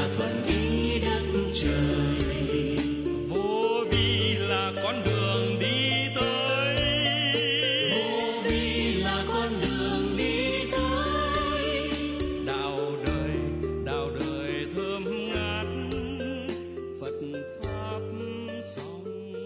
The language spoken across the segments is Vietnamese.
thuận ý đất trời. Vô vi là con đường đi tới, Vô vi là con đường đi tới. đạo đời thơm ngát, Phật pháp song.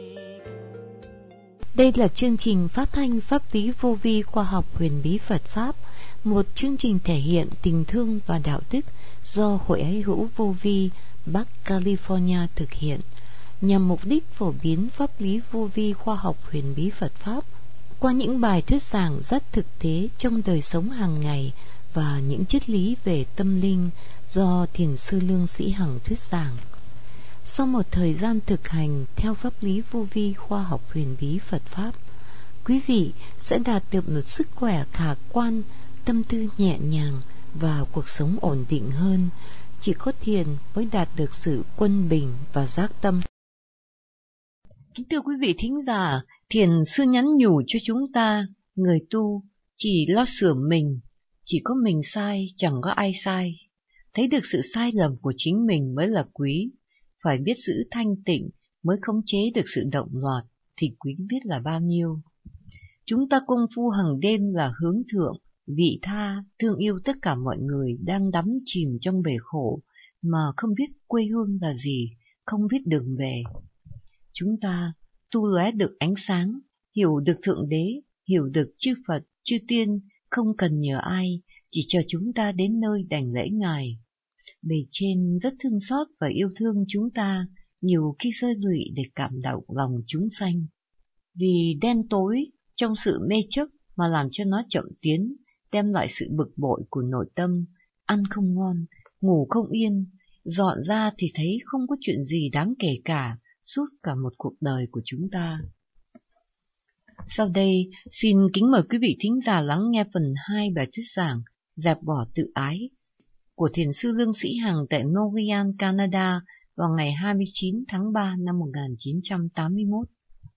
Đây là chương trình phát thanh pháp lý vô vi khoa học huyền bí Phật Pháp, một chương trình thể hiện tình thương và đạo đức do Hội Ái Hữu Vô Vi Bắc California thực hiện, nhằm mục đích phổ biến pháp lý vô vi khoa học huyền bí Phật Pháp qua những bài thuyết giảng rất thực tế trong đời sống hàng ngày và những triết lý về tâm linh do Thiền sư Lương Sĩ Hằng thuyết giảng. Sau một thời gian thực hành theo pháp lý vô vi khoa học huyền bí Phật Pháp, quý vị sẽ đạt được một sức khỏe khả quan, tâm tư nhẹ nhàng và cuộc sống ổn định hơn. Chỉ có thiền mới đạt được sự quân bình và giác tâm. Kính thưa quý vị thính giả, Thiền sư nhắn nhủ cho chúng ta, người tu chỉ lo sửa mình, chỉ có mình sai, chẳng có ai sai. Thấy được sự sai lầm của chính mình mới là quý. Phải biết giữ thanh tịnh mới khống chế được sự động loạn, thì quý biết là bao nhiêu. Chúng ta công phu hàng đêm là hướng thượng, vị tha, thương yêu tất cả mọi người đang đắm chìm trong bể khổ, mà không biết quê hương là gì, không biết đường về. Chúng ta tu lóe được ánh sáng, hiểu được Thượng Đế, hiểu được chư Phật, chư Tiên, không cần nhờ ai, chỉ chờ chúng ta đến nơi đảnh lễ Ngài. Bề trên rất thương xót và yêu thương chúng ta, nhiều khi rơi lụy để cảm động lòng chúng sanh. Vì đen tối trong sự mê chấp mà làm cho nó chậm tiến, đem lại sự bực bội của nội tâm, ăn không ngon, ngủ không yên, dọn ra thì thấy không có chuyện gì đáng kể cả suốt cả một cuộc đời của chúng ta. Sau đây, xin kính mời quý vị thính giả lắng nghe phần 2 bài thuyết giảng Dẹp bỏ tự ái của Thiền sư Lương Sĩ Hằng tại Montreal, Canada vào ngày 29 tháng 3 năm 1981.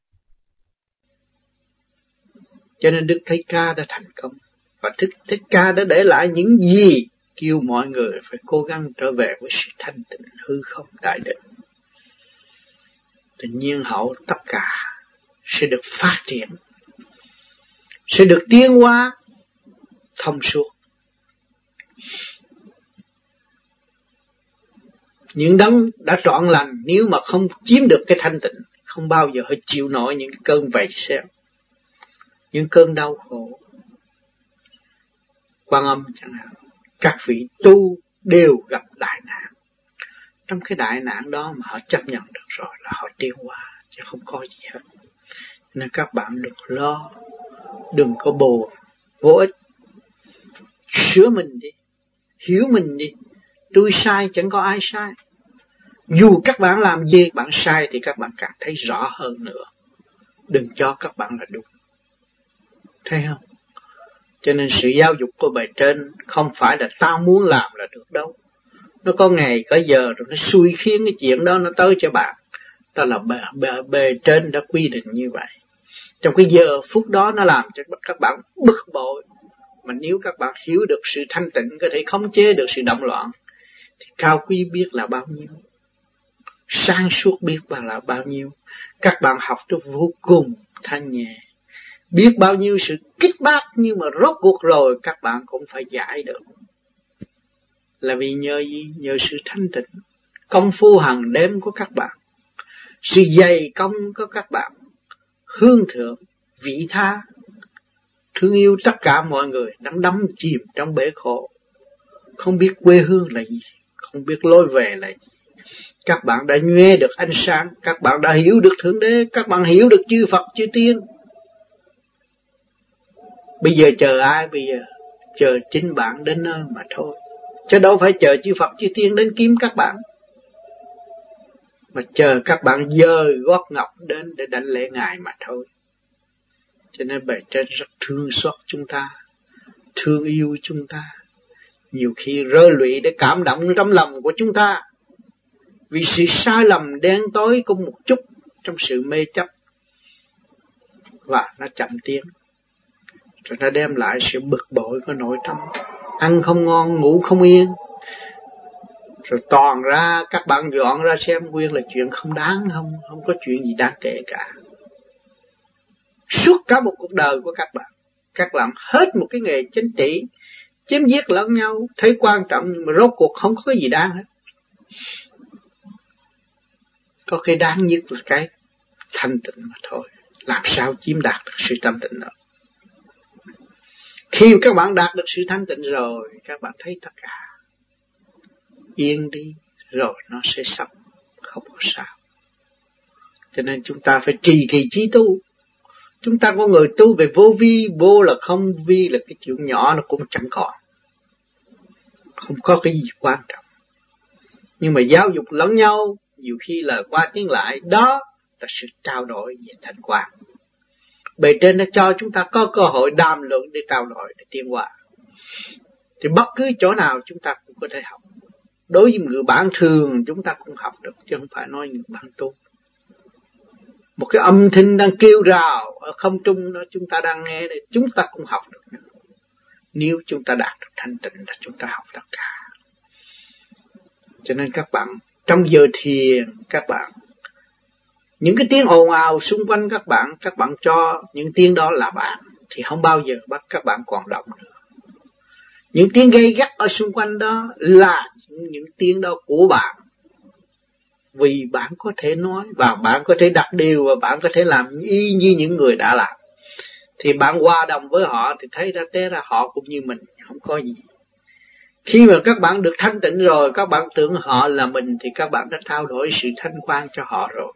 Cho nên Đức Thích Ca đã thành công, và Đức Thích Ca đã để lại những gì kêu mọi người phải cố gắng trở về với sự thanh tịnh hư không đại định. Tự nhiên hậu tất cả sẽ được phát triển, sẽ được tiến hóa thông suốt. Những đấng đã trọn lành nếu mà không chiếm được cái thanh tịnh, không bao giờ phải chịu nổi những cái cơn vầy xéo, những cơn đau khổ. Quan Âm chẳng hạn, các vị tu đều gặp đại nạn. Trong cái đại nạn đó mà họ chấp nhận được rồi là họ tiến hóa, chứ không có gì hết. Nên các bạn đừng lo, đừng có buồn, vô ích. Sửa mình đi, hiểu mình đi. Tôi sai chẳng có ai sai. Dù các bạn làm gì bạn sai thì các bạn càng thấy rõ hơn nữa. Đừng cho các bạn là đúng. Thấy không? Cho nên sự giáo dục của bề trên không phải là tao muốn làm là được đâu. Nó có ngày có giờ rồi nó xui khiến cái chuyện đó nó tới cho bạn. Đó là bề trên đã quy định như vậy. Trong cái giờ phút đó nó làm cho các bạn bực bội. Mà nếu các bạn hiểu được sự thanh tịnh, có thể khống chế được sự động loạn, thì cao quý biết là bao nhiêu, sáng suốt biết là bao nhiêu. Các bạn học cho vô cùng thanh nhẹ, biết bao nhiêu sự kích bác, nhưng mà rốt cuộc rồi các bạn cũng phải giải được. Là vì nhờ gì? Nhờ sự thanh tịnh, công phu hàng đêm của các bạn, sự dày công của các bạn, hướng thượng, vị tha, thương yêu tất cả mọi người đang đắm chìm trong bể khổ, không biết quê hương là gì, không biết lối về là gì. Các bạn đã nghe được ánh sáng, các bạn đã hiểu được Thượng Đế, các bạn hiểu được chư Phật chư Tiên. Bây giờ chờ ai? Bây giờ chờ chính bạn đến nơi mà thôi, chứ đâu phải chờ chư Phật chư Tiên đến kiếm các bạn, mà chờ các bạn dời gót ngọc đến để đảnh lễ Ngài mà thôi. Cho nên bề trên rất thương xót chúng ta, thương yêu chúng ta, nhiều khi rơi lụy để cảm động trong lòng của chúng ta, vì sự sai lầm đen tối của một chút trong sự mê chấp, và nó chậm tiến, rồi nó đem lại sự bực bội của nội tâm, ăn không ngon, ngủ không yên, Rồi toàn ra các bạn dọn ra xem nguyên là chuyện không đáng, không có chuyện gì đáng kể cả. Suốt cả một cuộc đời của các làm hết một cái nghề chính trị, chém giết lẫn nhau, thấy quan trọng nhưng mà rốt cuộc không có cái gì đáng hết. Có cái đáng nhất là cái thanh tịnh mà thôi. Làm sao chiếm đạt được sự thanh tịnh đó? Khi các bạn đạt được sự thanh tịnh rồi, các bạn thấy tất cả yên đi, rồi nó sẽ xong, không có sao. Cho nên chúng ta phải trì kỳ trí tu. Chúng ta có người tu về vô vi, vô là không, vi là cái chuyện nhỏ nó cũng chẳng còn. Không có cái gì quan trọng. Nhưng mà giáo dục lẫn nhau, nhiều khi lời qua tiếng lại, đó là sự trao đổi về thành quả. Bề trên đã cho chúng ta có cơ hội đàm luận để trao đổi, để tiến hóa. Thì bất cứ chỗ nào chúng ta cũng có thể học. Đối với người bạn thường chúng ta cũng học được, chứ không phải nói người bạn tu. Một cái âm thanh đang kêu rào ở không trung đó, chúng ta đang nghe đây, chúng ta cũng học được. Nếu chúng ta đạt được thanh tịnh là chúng ta học tất cả. Cho nên các bạn trong giờ thiền, các bạn những cái tiếng ồn ào xung quanh các bạn cho những tiếng đó là bạn, thì không bao giờ bắt các bạn còn động nữa. Những tiếng gây gắt ở xung quanh đó là những tiếng đó của bạn. Vì bạn có thể nói, và bạn có thể đặt điều, và bạn có thể làm y như những người đã làm. Thì bạn hòa đồng với họ thì thấy ra té ra họ cũng như mình, không có gì. Khi mà các bạn được thanh tịnh rồi, các bạn tưởng họ là mình, thì các bạn đã trao đổi sự thanh quan cho họ rồi.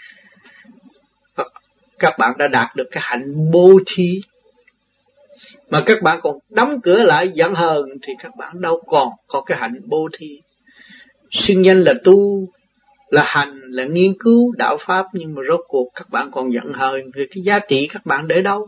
Các bạn đã đạt được cái hạnh bố thí. Mà các bạn còn đóng cửa lại giận hờn thì các bạn đâu còn có cái hạnh bố thí. Xưng danh là tu, là hành, là nghiên cứu đạo pháp, nhưng mà rốt cuộc các bạn còn giận hờn thì cái giá trị các bạn để đâu?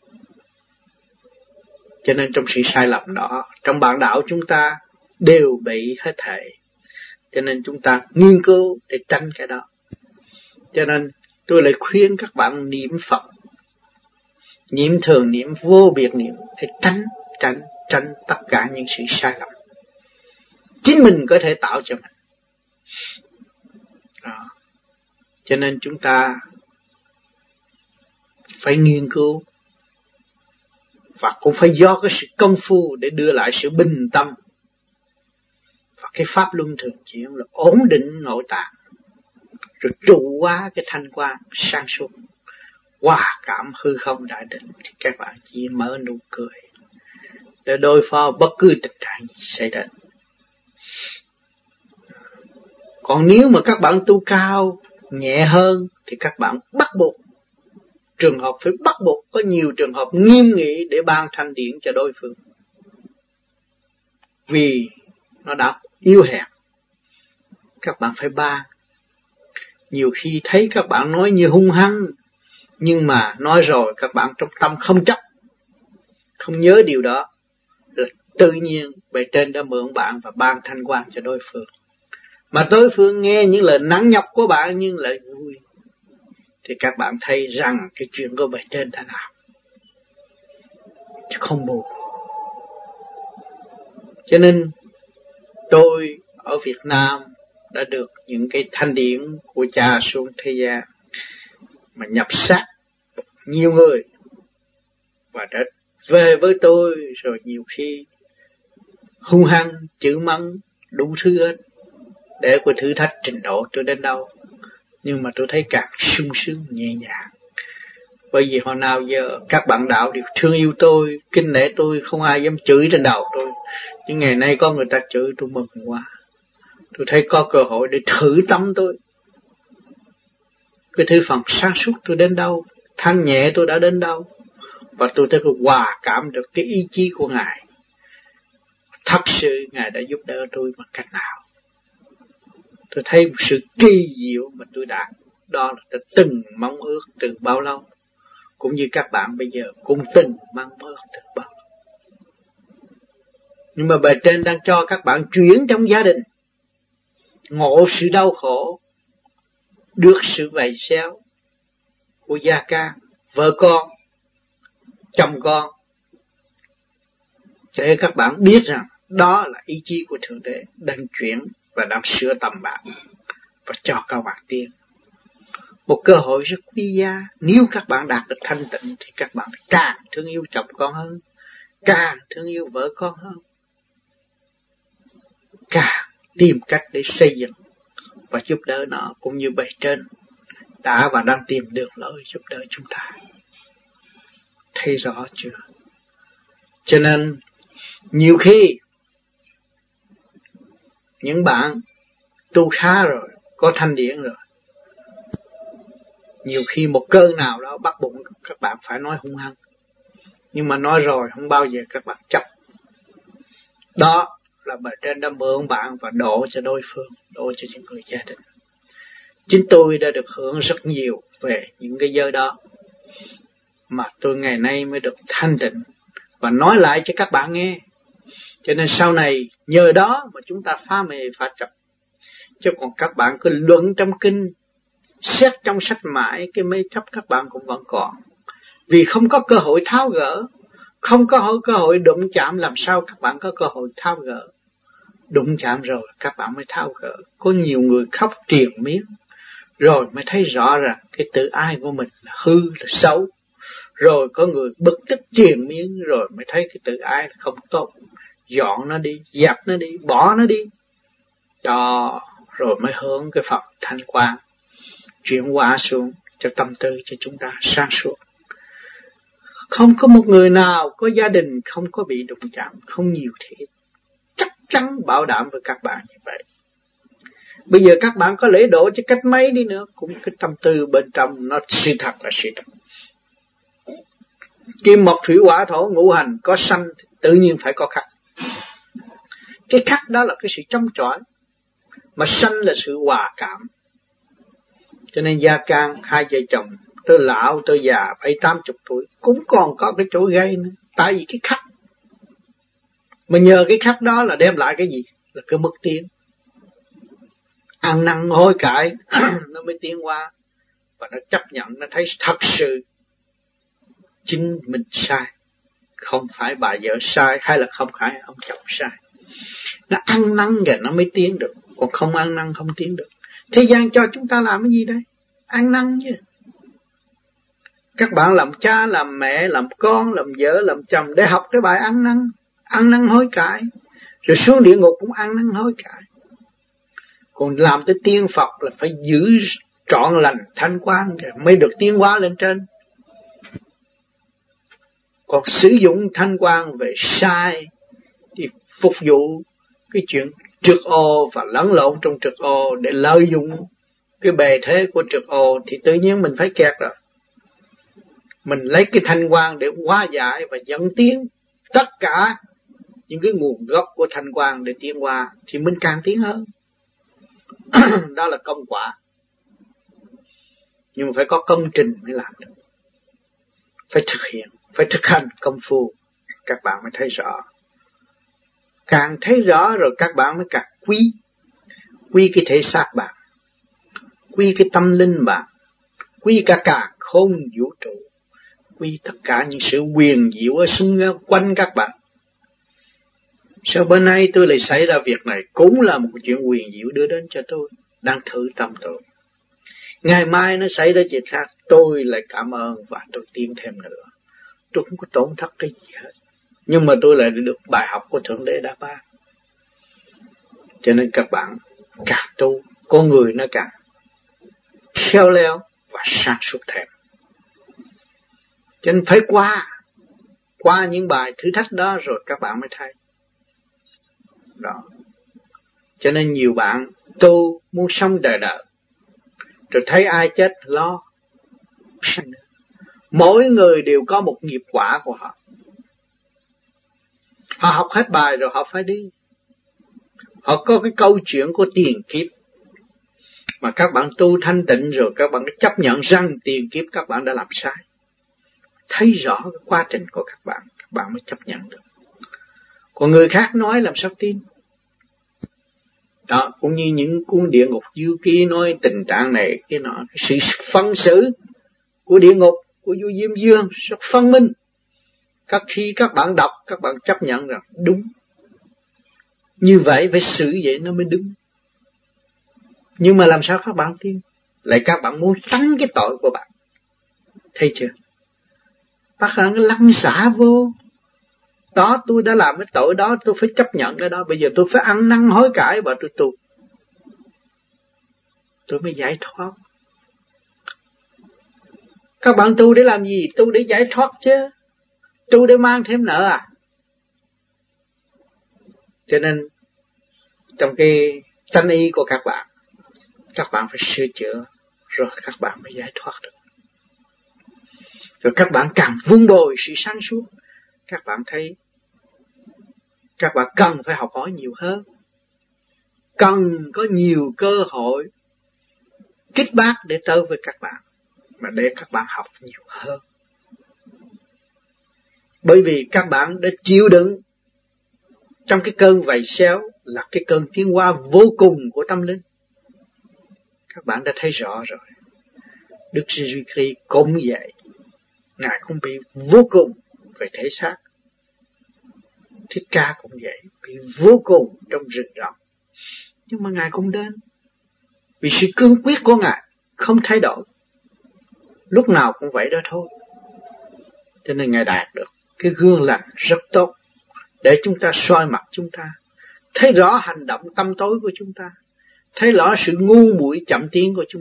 Cho nên trong sự sai lầm đó, trong bản đạo chúng ta đều bị hết thảy. Cho nên chúng ta nghiên cứu để tránh cái đó. Cho nên tôi lại khuyên các bạn niệm Phật, niệm thường, niệm vô biệt niệm, để tránh tất cả những sự sai lầm chính mình có thể tạo cho mình. Đó. Cho nên chúng ta phải nghiên cứu, và cũng phải do cái sự công phu để đưa lại sự bình tâm, và cái pháp luân thường chuyển là ổn định nội tạng, rồi trụ hóa cái thanh quan sáng suốt, hòa cảm hư không đại định, thì các bạn chỉ mở nụ cười để đối phó bất cứ tình trạng gì xảy đến. Còn nếu mà các bạn tu cao, nhẹ hơn, thì các bạn bắt buộc, trường hợp phải bắt buộc, có nhiều trường hợp nghiêm nghị để ban thanh điển cho đối phương. Vì nó đã yếu hèn, các bạn phải ban. Nhiều khi thấy các bạn nói như hung hăng, nhưng mà nói rồi các bạn trong tâm không chấp, không nhớ điều đó, là tự nhiên bề trên đã mượn bạn và ban thanh quan cho đối phương. Mà đối phương nghe những lời nắng nhọc của bạn nhưng lại vui, thì các bạn thấy rằng cái chuyện của bề trên đã làm, chứ không buồn. Cho nên tôi ở Việt Nam đã được những cái thanh điển của cha xuống thế gian mà nhập xác nhiều người, và đã về với tôi rồi nhiều khi hung hăng, chửi mắng, đủ thứ hết, để của thử thách trình độ tôi đến đâu. Nhưng mà tôi thấy càng sung sướng nhẹ nhàng, bởi vì hồi nào giờ các bạn đạo đều thương yêu tôi, kính nể tôi, không ai dám chửi trên đầu tôi. Nhưng ngày nay có người ta chửi tôi mừng quá. Tôi thấy có cơ hội để thử tâm tôi, cái thứ phần sáng suốt tôi đến đâu, thanh nhẹ tôi đã đến đâu, và tôi thấy hòa cảm được cái ý chí của Ngài. Thật sự Ngài đã giúp đỡ tôi bằng cách nào. Tôi thấy một sự kỳ diệu mà tôi đạt, đó là tôi từng mong ước từ bao lâu, cũng như các bạn bây giờ cũng từng mong ước từ bao lâu. Nhưng mà bề trên đang cho các bạn chuyển trong gia đình, ngộ sự đau khổ, được sự vầy xéo của gia can, vợ con, chồng con, để các bạn biết rằng đó là ý chí của Thượng Đế đang chuyển và đang sửa tâm bạn và cho các bạn tiến. Một cơ hội rất quý giá. Nếu các bạn đạt được thanh tịnh thì các bạn càng thương yêu chồng con hơn, càng thương yêu vợ con hơn, càng tìm cách để xây dựng và giúp đỡ nó, cũng như bề trên đã và đang tìm đường lối giúp đỡ chúng ta. Thấy rõ chưa? Cho nên nhiều khi những bạn tu khá rồi, có thanh điển rồi, nhiều khi một cơn nào đó bắt bụng các bạn phải nói hung hăng, nhưng mà nói rồi không bao giờ các bạn chấp. Đó là bề trên đã mượn bạn và đổ cho đối phương, đổ cho những người gia đình. Chính tôi đã được hưởng rất nhiều về những cái giờ đó, mà tôi ngày nay mới được thanh tịnh và nói lại cho các bạn nghe. Cho nên sau này nhờ đó mà chúng ta phá mê phá chấp. Chứ còn các bạn cứ luận trong kinh, xét trong sách mãi, cái mê chấp các bạn cũng vẫn còn. Vì không có cơ hội tháo gỡ, không có cơ hội đụng chạm, làm sao các bạn có cơ hội tháo gỡ. Đụng chạm rồi các bạn mới tháo gỡ. Có nhiều người khóc triền miên, rồi mới thấy rõ rằng cái tự ai của mình là hư, là xấu. Rồi có người bực tức triền miên, rồi mới thấy cái tự ái là không tốt. Dọn nó đi, dẹp nó đi, bỏ nó đi. Đó, rồi mới hướng cái Phật thanh quang, chuyển hóa xuống cho tâm tư cho chúng ta sáng suốt. Không có một người nào có gia đình không có bị đụng chạm, không nhiều thế. Chắc chắn bảo đảm với các bạn như vậy. Bây giờ các bạn có lễ độ cho cách mấy đi nữa, cũng cái tâm tư bên trong nó sự thật là sự thật. Kim mộc thủy hỏa thổ ngũ hành có sanh tự nhiên phải có khắc. Cái khắc đó là cái sự chống chọi, mà sanh là sự hòa cảm. Cho nên gia can hai vợ chồng, tôi lão tôi già 70-80 tuổi cũng còn có cái chỗ gây nữa. Tại vì cái khắc, mà nhờ cái khắc đó là đem lại cái gì? Là cái mức tiến. Ăn năn hối cải nó mới tiến qua, và nó chấp nhận, nó thấy thật sự chính mình sai, không phải bà vợ sai, hay là không phải ông chồng sai. Nó ăn năn rồi nó mới tiến được, còn không ăn năn không tiến được. Thế gian cho chúng ta làm cái gì đây? Ăn năn chứ. Các bạn làm cha, làm mẹ, làm con, làm vợ, làm chồng để học cái bài ăn năn hối cải. Rồi xuống địa ngục cũng ăn năn hối cải. Còn làm tới tiên Phật là phải giữ trọn lành thanh quan mới được tiến hóa lên trên. Còn sử dụng thanh quan về sai thì phục vụ cái chuyện trượt ô và lẫn lộn trong trượt ô để lợi dụng cái bề thế của trượt ô thì tự nhiên mình phải kẹt rồi. Mình lấy cái thanh quan để hóa giải và dẫn tiến tất cả những cái nguồn gốc của thanh quan để tiến qua thì mình càng tiến hơn. Đó là công quả. Nhưng mà phải có công trình mới làm được. Phải thực hiện, phải thực hành công phu, các bạn mới thấy rõ. Càng thấy rõ rồi các bạn mới càng quý cái thể xác bạn, quý cái tâm linh bạn, quý cả khôn vũ trụ, quý tất cả những sự huyền diệu ở xung quanh các bạn. Sao bữa nay tôi lại xảy ra việc này, cũng là một chuyện huyền diệu đưa đến cho tôi, đang thử tâm tôi. Ngày mai nó xảy ra chuyện khác, tôi lại cảm ơn và tôi tiến thêm nữa. Tôi không có tổn thất cái gì hết, nhưng mà tôi lại được bài học của Thượng Đế đã ban. Cho nên các bạn càng tu, con người nó càng khéo léo và sáng suốt thêm. Cho nên phải qua những bài thử thách đó rồi các bạn mới thấy. Đó. Cho nên nhiều bạn tu muốn sống đời đời, rồi thấy ai chết lo. Mỗi người đều có một nghiệp quả của họ. Họ học hết bài rồi họ phải đi. Họ có cái câu chuyện của tiền kiếp. Mà các bạn tu thanh tịnh rồi các bạn chấp nhận rằng tiền kiếp các bạn đã làm sai. Thấy rõ cái quá trình của các bạn mới chấp nhận được. Còn người khác nói làm sao tin. Đó, cũng như những cuốn địa ngục du ký nói tình trạng này, cái nọ, cái sự phân xử của địa ngục, của vua Diêm Dương rất phân minh. Các khi các bạn đọc, các bạn chấp nhận rằng đúng. Như vậy phải xử vậy nó mới đúng. Nhưng mà làm sao các bạn tin? Lại các bạn muốn tránh cái tội của bạn. Thấy chưa? Bác bạn lăn xả vô. Đó, tôi đã làm cái tội đó, tôi phải chấp nhận cái đó. Bây giờ tôi phải ăn năn hối cải và tôi tu. Tôi mới giải thoát. Các bạn tu để làm gì? Tu để giải thoát chứ. Tu để mang thêm nợ à? Cho nên trong cái tánh ý của các bạn phải sửa chữa, rồi các bạn mới giải thoát được. Rồi các bạn càng vun bồi sự sáng suốt, các bạn thấy các bạn cần phải học hỏi nhiều hơn, cần có nhiều cơ hội kích bác để tới với các bạn, mà để các bạn học nhiều hơn. Bởi vì các bạn đã chịu đựng trong cái cơn vầy xéo là cái cơn tiến hóa vô cùng của tâm linh. Các bạn đã thấy rõ rồi. Đức Giêsu Christ cũng vậy. Ngài cũng bị vô cùng về thể xác. Thích Ca cũng vậy, bị vô cùng trong rừng rậm. Nhưng mà Ngài cũng đến. Vì sự cương quyết của Ngài không thay đổi. Lúc nào cũng vậy đó thôi. Cho nên Ngài đạt được cái gương lành rất tốt, để chúng ta soi mặt chúng ta, thấy rõ hành động tâm tối của chúng ta, thấy rõ sự ngu muội chậm tiến của chúng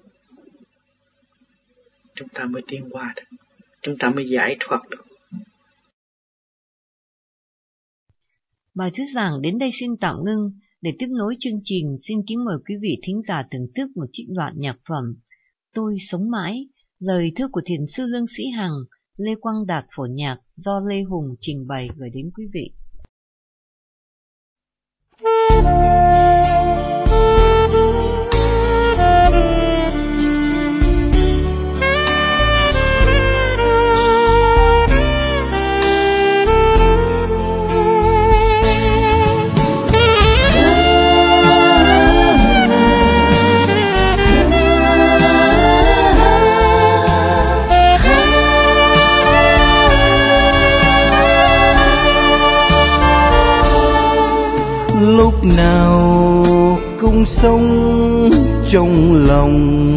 ta mới tiến qua được, chúng ta mới giải thoát được. Bài thuyết giảng đến đây xin tạm ngưng. Để tiếp nối chương trình, xin kính mời quý vị thính giả thưởng thức một trích đoạn nhạc phẩm Tôi Sống Mãi, lời thơ của Thiền sư Lương Sĩ Hằng, Lê Quang Đạt phổ nhạc, do Lê Hùng trình bày gửi đến quý vị. Lúc nào cũng sống trong lòng,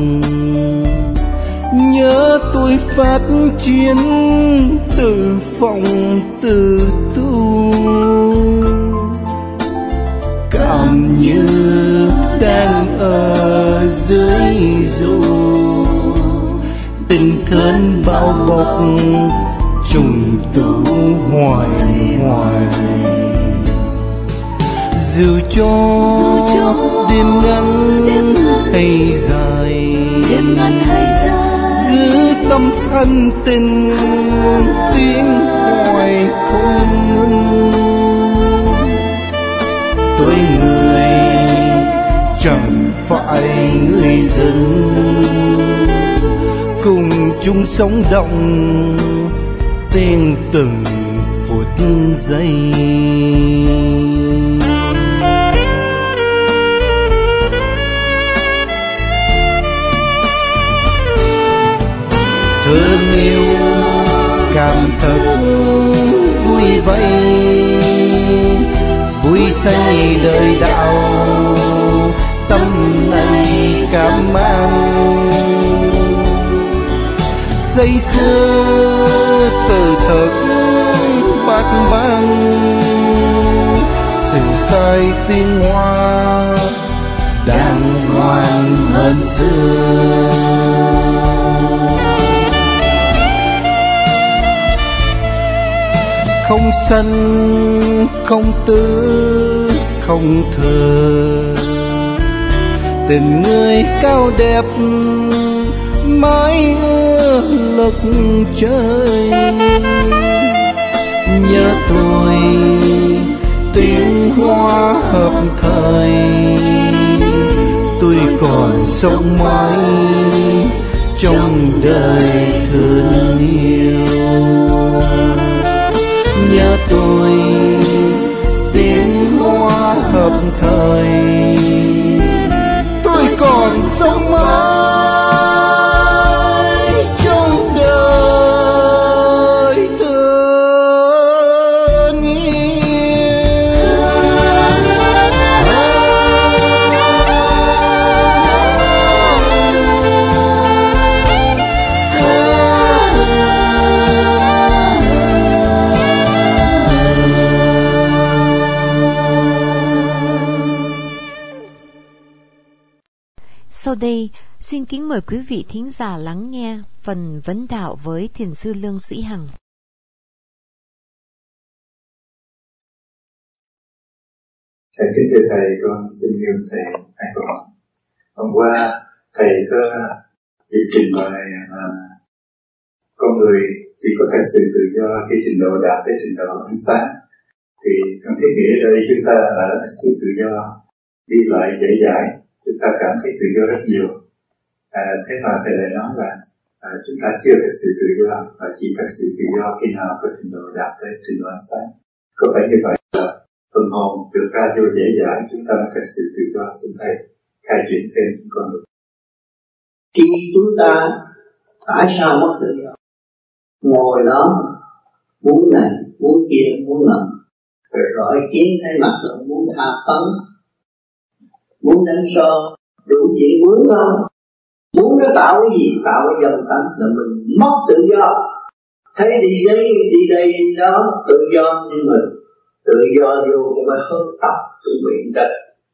nhớ tôi phát triển từ phòng từ tu, cảm như đang ở dưới dù, tình thân bao bọc trùng tu hoài hoài. Dù cho đêm ngắn hay dài, giữ tâm thân tình tiếng hoài không ngừng. Tôi người chẳng phải người dân, cùng chung sống động tiếng từng phút giây. Thương yêu cảm thật vui vây, vui say đời đạo tâm này cảm mang. Say xưa từ thực bát vang, sự sai tiến hóa đang ngoan hơn xưa. Không sân, không tư, không thờ, tình người cao đẹp mãi ưa lực trời. Nhớ tôi tiếng hoa hợp thời, tôi còn sống mãi trong đời thương yêu. Nhớ tôi tiếng hoa hợp thời, tôi còn sống mãi trong đời thương yêu. Sau đây, xin kính mời quý vị thính giả lắng nghe phần vấn đạo với Thiền sư Lương Sĩ Hằng. Thầy kính thưa thầy, con xin gửi thầy hai câu hỏi. Hôm qua thầy có chỉ trình bày con người chỉ có thật sự tự do khi trình độ đạt tới trình độ ánh sáng. Thì con thiết nghĩ ở đây chúng ta ở sự tự do đi lại dễ dãi, chúng ta cảm thấy tự do rất nhiều. Thế mà thầy lại nói là chúng ta chưa thật sự tự do, và chỉ thật sự tự do khi nào có trình độ đạt tới trình độ ánh sáng. Có phải như vậy là phần hồn được ra vô dễ dãi, chúng ta mới thật sự tự do? Xin thầy khai triển thêm chúng con được. Khi chúng ta tại sao mất tự do? Ngồi đó muốn này, muốn kia, muốn nọ, rồi kiến thấy mặt là muốn tha phấn, muốn đánh so, đủ chuyện muốn thôi. Muốn nó tạo cái gì? Tạo cái dòng tánh là mình mất tự do. Thấy đi đây, đi đây, đi đó, tự do, nhưng mà tự do vô cái phải hơn tập, chuẩn bị đất.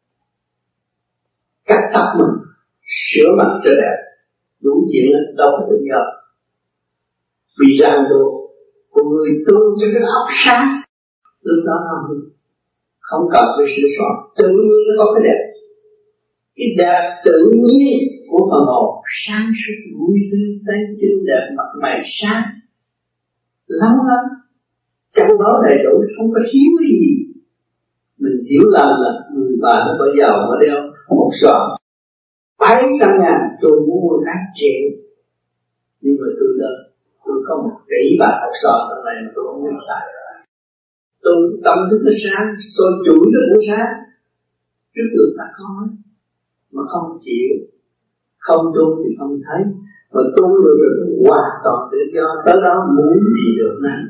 Cắt tóc mình, sửa mặt cho đẹp, đủ chuyện là đâu có tự do. Vì ràng buộc của người tu cho cái óc sáng, lúc đó nó không cần phải sửa soạn, tự nhiên nó có cái đẹp. Cái đẹp tự nhiên của phần hồn sáng suốt, vui tươi, tay chân đẹp, mặt mày sáng lắm lắm, trong đó đầy đủ, không có thiếu cái gì. Mình hiểu lầm là người bà nó có giàu mà đeo một sọ 700.000, tôi muốn mua 8 triệu, nhưng mà tôi có một tỷ bạc một sọ ở này mà tôi không biết xài. Tôi tâm thức nó sáng, soi chuỗi nó cũng sáng, trước người ta có mà không chịu, không tu thì không thấy, mà tu được rồi hoàn toàn tự do, tới đó muốn gì được nấy.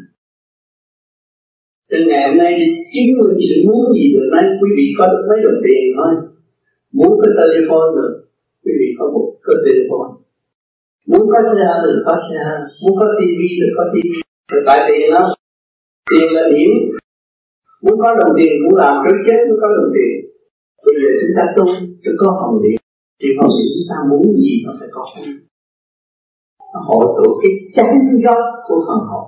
Từ ngày hôm nay thì chứng minh sự muốn gì được nấy. Quý vị có được mấy đồng tiền thôi, muốn có telephone được, quý vị có một cái telephone, muốn có xe được có xe, muốn có tivi được có tivi, rồi tại tiền đó, tiền là điểm. Muốn có đồng tiền cũng làm trước chết mới có đồng tiền. Bây giờ chúng ta tu cho có hồng điện, thì hồng điện chúng ta muốn gì nó phải có. Nó hội tụ cái chánh gốc của phần hồn.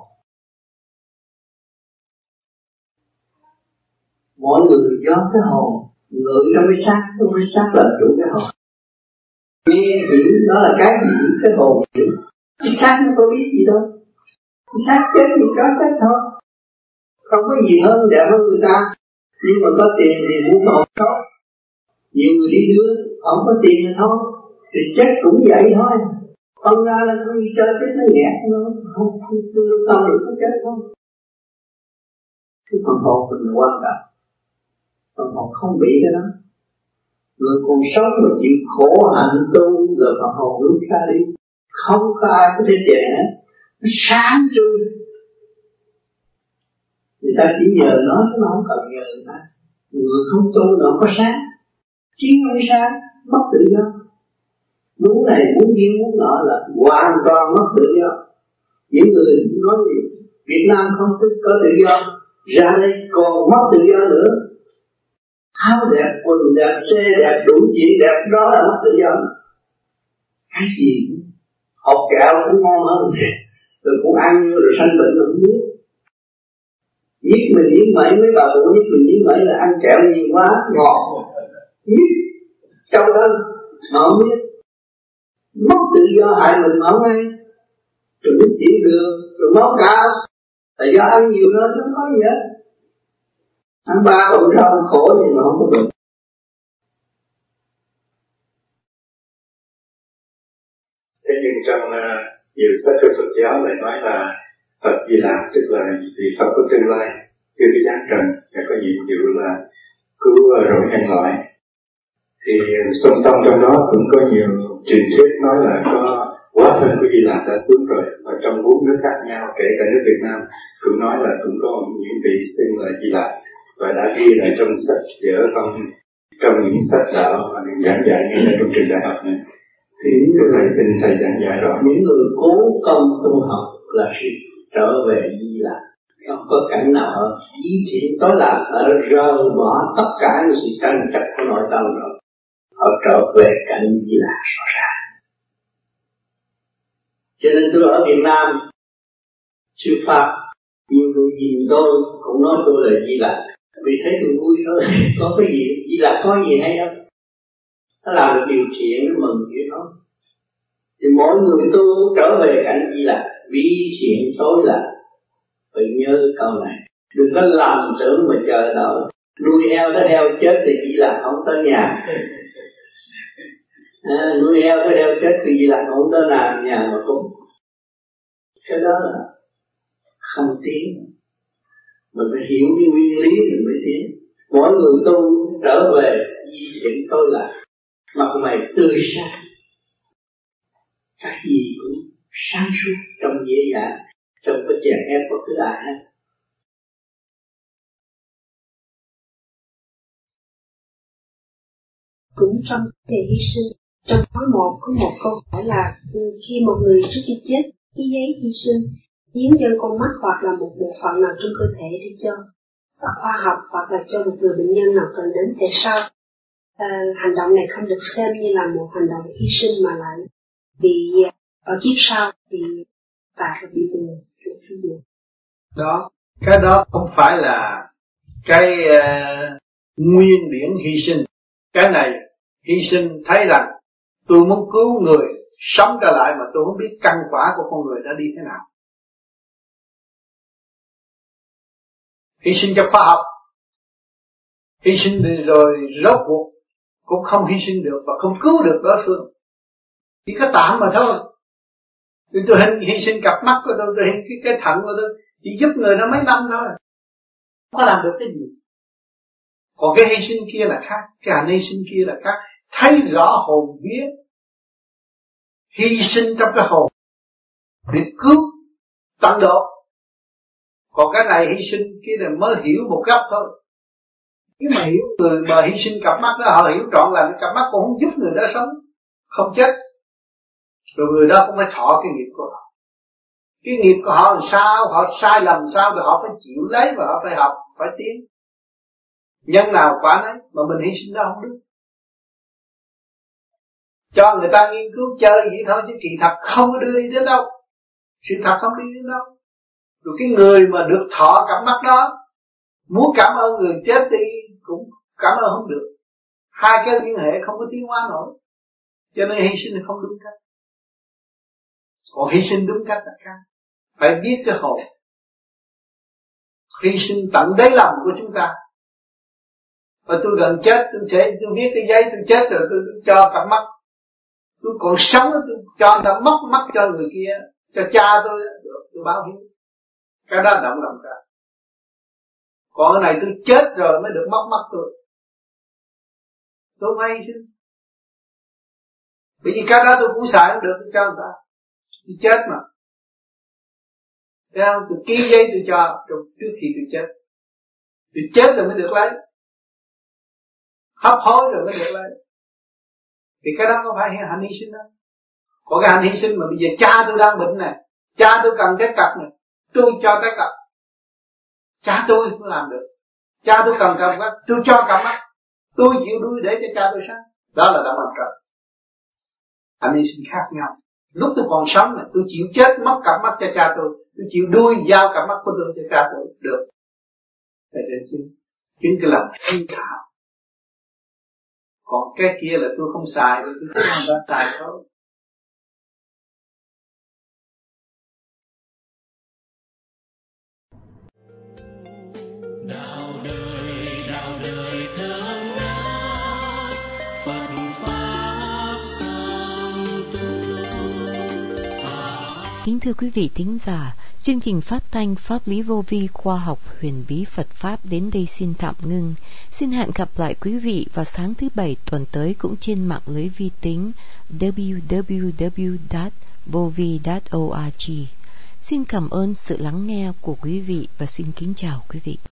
Mọi người do cái hồn ngự trong cái xác, trong cái xác là chủ cái hồn. Nghe hiểu đó là cái gì, cái hồn hiểu. Cái xác nó có biết gì đâu. Cái xác chết thì có chết thôi, không có gì hơn đẹp hơn người ta. Nhưng mà có tiền thì muốn hồn tốt. Nhiều người đi đưa, không có tiền là thôi, thì chết cũng vậy thôi. Không ra là nó đi chơi chết nó nghẹt nó, không lưu tâm được nó chết thôi. Cái phần hồn mình là quan trọng. Phần hồn không bị cái đó. Người còn sống mà chịu khổ hạnh tu là phần hồn lúc ra đi. Không có ai có thể trẻ, nó sáng trưng. Người ta chỉ nhờ nó không cần nhờ người ta. Người không tu nó không có sáng, chiến không sáng, mất tự do. Muốn này, muốn kia, muốn nọ là hoàn toàn mất tự do. Những người nói Việt Nam không có tự do, ra đây còn mất tự do nữa. Áo đẹp, quần đẹp, xe đẹp, đủ chuyện đẹp, đó là mất tự do. Cái gì hộp kẹo cũng ngon hơn, rồi cũng ăn rồi sanh bệnh rồi không biết. Giết mình giết mẩy, mấy bà cũng giết mình giết mẩy là ăn kẹo nhiều quá, ngọt. Giết trong đó mà không biết. Mất tự do hại mình mà không hay. Rồi nước tiểu đường, rồi máu cao, là do ăn nhiều hơn, không có gì hết. Ăn 3 bụng rau khổ gì mà không có được. Thế nhưng trong nhiều sách của Phật giáo lại nói là Phật Di Lặc, tức là vị Phật của tương lai, chưa bị giáng trần, và có nhiệm vụ là cứu rỗi nhân loại. Thì song song trong đó cũng có nhiều truyền thuyết nói là có quá thân của Di Lặc đã xuống rồi, và trong 4 nước khác nhau, kể cả nước Việt Nam cũng nói là cũng có những vị xưng là Di Lặc, và đã ghi lại trong sách vở trong những sách đạo mà được giảng dạy ngay trong trường đại học này. Thì tôi lại xin thầy giảng dạy rõ. Những người cố công tu học là sự trở về Di Lặc. Không có cảnh nào hơn. Di thiện tối lạc ở rời bỏ tất cả những sự tranh chấp của nội tâm rồi. họ trở về cảnh Di Lạc rõ ràng. Cho nên tôi ở Việt Nam sư Pháp, nhiều người nhìn tôi cũng nói tôi là Di Lạc, vì thấy tôi vui thôi. Có cái gì Di Lạc có gì hay đâu, nó làm được điều thiện, nó mừng vậy thôi. Thì mỗi người tu trở về cảnh Di Lạc, vi thiện tối lạc. Phải nhớ câu này, đừng có làm tưởng mà chờ đợi nuôi heo tới heo chết thì Di Lạc không tới nhà. Nuôi heo tới heo chết thì Di Lạc không tới làm nhà mà cũng cái đó là không tiến. Mình phải hiểu cái nguyên lý mình mới tiến. Mỗi người tu trở về di thiện tôi là mặt mày tươi sáng, cái gì cũng sáng suốt, trong dễ dàng, trong có chèn ép bất cứ ai hết. Cũng trong đề hy sinh, trong khóa 1 có một câu hỏi là khi một người trước khi chết cái giấy hy sinh hiến dâng con mắt hoặc là một bộ phận nào trong cơ thể để cho khoa học hoặc là cho một người bệnh nhân nào cần đến, tại sao hành động này không được xem như là một hành động hy sinh mà lại bị ở kiếp sau bị phạt và bị buồn? Đó, cái đó không phải là cái nguyên điển hy sinh. Cái này hy sinh thấy rằng tôi muốn cứu người sống trở lại mà tôi không biết căn quả của con người đã đi thế nào. Hy sinh cho khoa học, hy sinh rồi rốt cuộc cũng không hy sinh được và không cứu được đối phương, chỉ có tạm mà thôi. Tôi hy sinh cặp mắt của tôi hy sinh cái thận của tôi, chỉ giúp người đó mấy năm thôi, không có làm được cái gì. Còn cái hy sinh kia là khác, cái hành hy sinh kia là khác, thấy rõ hồn vía, hy sinh trong cái hồn để cứu tận độ. Còn cái này hy sinh kia là mới hiểu một góc thôi. Nếu mà hiểu người mà hy sinh cặp mắt đó, họ hiểu trọn là cặp mắt cũng không giúp người đó sống, không chết. Rồi người đó cũng phải thọ cái nghiệp của họ. Cái nghiệp của họ làm sao, họ sai lầm sao, rồi họ phải chịu lấy và họ phải học, phải tiến. Nhân nào quả nấy, mà mình hy sinh đó không được. Cho người ta nghiên cứu chơi vậy thôi, chứ kỳ thật không có đưa đi đến đâu. Sự thật không đi đến đâu. Rồi cái người mà được thọ cặp mắt đó, muốn cảm ơn người chết đi cũng cảm ơn không được. Hai cái liên hệ không có tiến hóa nổi. Cho nên hy sinh không đúng cách. Còn hy sinh đúng cách là khác. Phải biết cái hồn. Hy sinh tận đáy lòng của chúng ta. Và tôi gần chết, tôi viết cái giấy tôi chết rồi tôi cho cặp mắt. Tôi còn sống tôi cho người ta mất mắt cho người kia, cho cha tôi báo hiếu. Cái đó động lòng cả. Còn cái này tôi chết rồi mới được mất mắt tôi không hay chứ. Bởi vì cái đó tôi cũng xài không được, tôi cho người ta. Tôi chết mà. Thấy không? Tôi ký giấy tôi cho trước khi tôi chết. Tôi chết rồi mới được lấy. Hấp hối rồi mới được lấy. Thì cái đó có phải hành hy sinh đâu. Còn cái hành hy sinh mà bây giờ cha tôi đang bệnh này, cha tôi cần trái cặp này, tôi cho trái cặp. Cha tôi cũng làm được. Cha tôi cần cặp mắt, tôi cho cặp mắt. Tôi chịu đuôi để cho cha tôi sáng. Đó là đạo mặt trời. Hành hy sinh khác nhau. Lúc tôi còn sống này, tôi chịu chết mất cặp mắt cho cha tôi chịu đuôi giao cặp mắt của tôi cho cha tôi được. Để chính cái lòng thanh thảo. Còn cái kia là tôi không xài, tôi cứ làm ra xài thôi. Đạo đời thơm ngát, Phật pháp song tu. Kính thưa quý vị thính giả, chương trình phát thanh Pháp lý vô vi khoa học huyền bí Phật Pháp đến đây xin tạm ngưng. Xin hẹn gặp lại quý vị vào sáng thứ Bảy tuần tới cũng trên mạng lưới vi tính www.vovi.org. Xin cảm ơn sự lắng nghe của quý vị và xin kính chào quý vị.